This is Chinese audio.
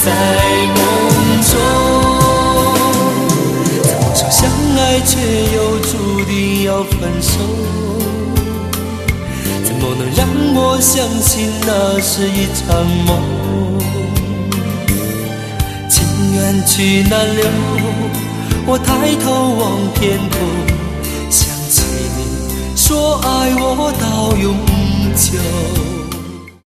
在梦中。怎么说相爱却又注定要分手？怎么能让我相信那是一场梦？情缘去难留，我抬头望天空，想起你说爱我到永久。